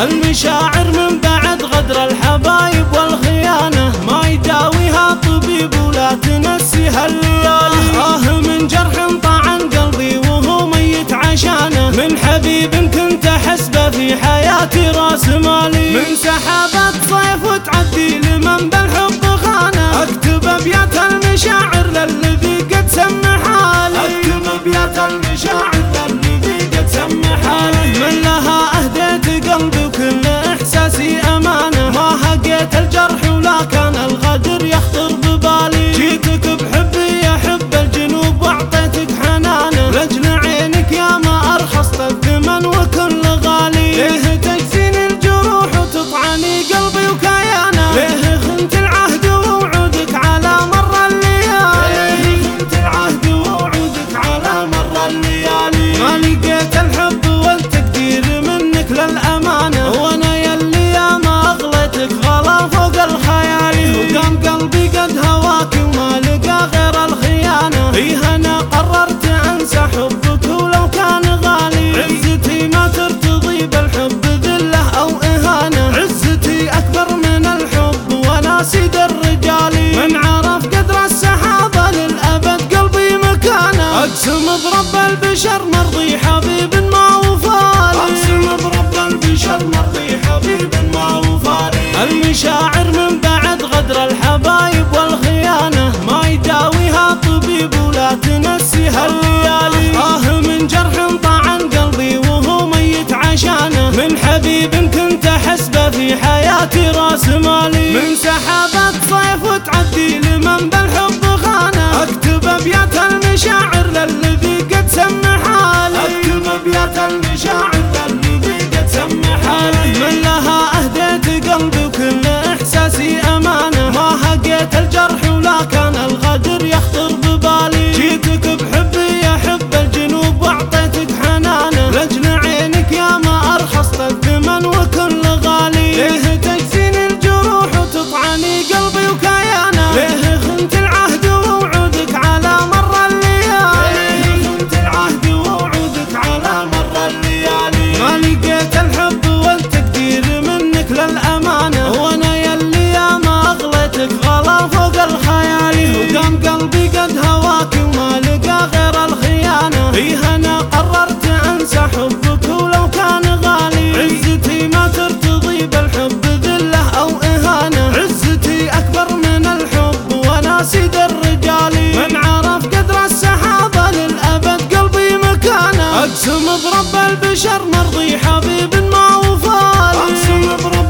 المشاعر من بعد غدر الحبايب والخيانة ما يداويها طبيب ولا تنسيها الليالي. من جرح طعن قلبي وهو ميت عشانه، من حبيب كنت احسبه في حياتي راس مالي، من سحابة صيف وتعدي لمن بالحب خانه، اكتب ابيات المشاعر للذي قد سمى حالي، اكتب ابيات المشاعر للذي قد سمى حالي. من لها اهديت قلبي وكل احساسي امانه، ما هقيت الجرح ولا كان الغدر يخطر ببالي، جيتك بحبي يا حب الجنوب واعطيتك حنانه، لاجل عينك يا ما ارخصت الثمن وكل غالي. ليه تجزيني الجروح وتطعني قلبي وكيانه، ليه خنت العهد ووعودك على مر الليالي، ليه خنت العهد ووعودك على مر الليالي. ما لقيت الحب والتقدير منك للامانه، وانا يلي يا ما اغليتك غلا فوق الخيالي، وقام قلبي قد هواك وما لقى غير الخيانه. ايه انا قررت انسى حبك ولو كان غالي، عزتي ما ترتضي بالحب ذله او اهانه، عزتي اكبر من الحب وانا سيد الرجال، من عرف قدر السحابه للابد قلبي مكانه، اقسم برب البشر مرضي حبيب ما وفالي، اقسم برب البشر مرضي حبيب ما وفالي. المشاعر من بعد غدر الحبايب والخيانه ما يداويها طبيب ولا تنسيها الليالي. من جرح طعن قلبي وهو ميت عشانه، من حبيب كنت احسبه في حياتي راس مالي، من سحابة صيف وتعدي لمن بالحب خانه، اكتب ابيات المشاعر للذي قد سمى حالي، اكتب ابيات المشاعر للذي قد سمى حالي. من لها اهديت قلبي وكل احساسي امانه، ما هقيت الجرح ولا كان الغدر يخطر ببالي، جيتك بحبي يا حب الجنوب واعطيتك حنانه، لاجل عينك يا ما ارخصت الثمن وكل غالي. ليه تجزيني الجروح وتطعني قلبي وكيانه، ليه خنت العهد ووعودك على مر الليالي، ليه خنت العهد ووعودك على مر الليالي. ما لقيت الحب والتقدير منك للامانه، وانا يلي يا ما اغليتك غلا فوق الخيالي، وقام قلبي قد هواك وما لقى غير الخيانه. ايه انا قررت انسى حبك ولو كان غالي، عزتي ما ترتضي بالحب ذله او اهانه، عزتي اكبر من الحب وانا سيد الرجال، من عرف قدر السحابه للابد قلبي مكانه، اقسم برب البشر مرضي حبيب ما وفالي، اقسم برب